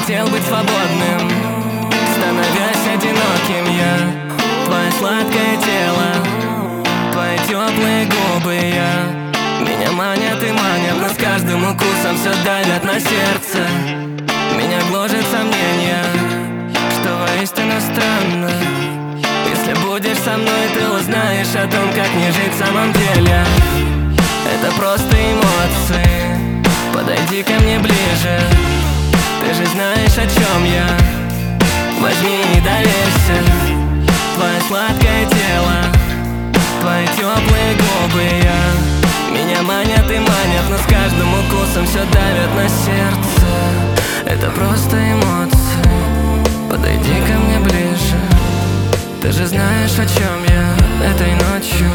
хотел быть свободным, становясь одиноким я. Твое сладкое тело, твои теплые губы я. Меня манят и манят, но с каждым укусом все давят на сердце. Меня гложет сомнение, что воистину странно. Если будешь со мной, ты узнаешь о том, как не жить в самом деле. Это просто эмоции, подойди ко мне ближе. Ты же знаешь, о чем я, возьми и доверься. Твое сладкое тело, твои теплые губы я. Меня манят и манят, но с каждым укусом все давят на сердце. Это просто эмоции, подойди ко мне ближе. Ты же знаешь, о чем я этой ночью.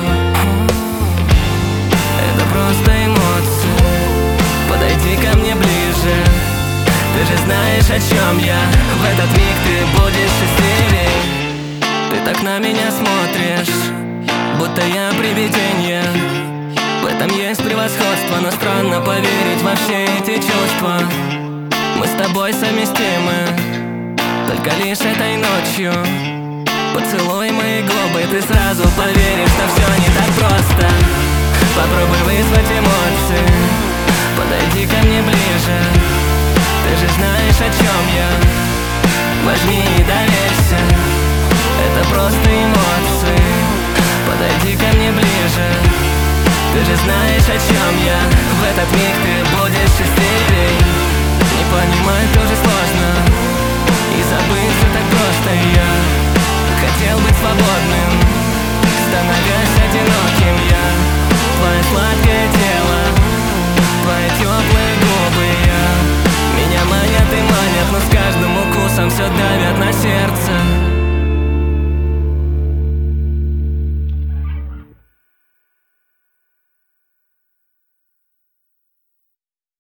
Это просто эмоции, подойди ко мне ближе. Ты же знаешь, о чем я. В этот миг ты будешь счастливей. Ты так на меня смотришь, будто я привидение. В этом есть превосходство, но странно поверить во все эти чувства. Мы с тобой совместимы, только лишь этой ночью. Поцелуй мои губы, ты сразу поверишь, что все не так просто. Попробуй вызвать эмоции, подойди ко мне ближе. Ты же знаешь, о чем я, возьми и доверься. Это просто эмоции, подойди ко мне ближе. Ты же знаешь, о чем я. В этот миг ты будешь счастливей. Не понимать тоже сложно, и забыть все так просто. Я хотел быть свободным, становясь одиноким я. Твое сладкое тело, твои теплые губы я. Меня манят и манят, но с каждым укусом все давят на сердце.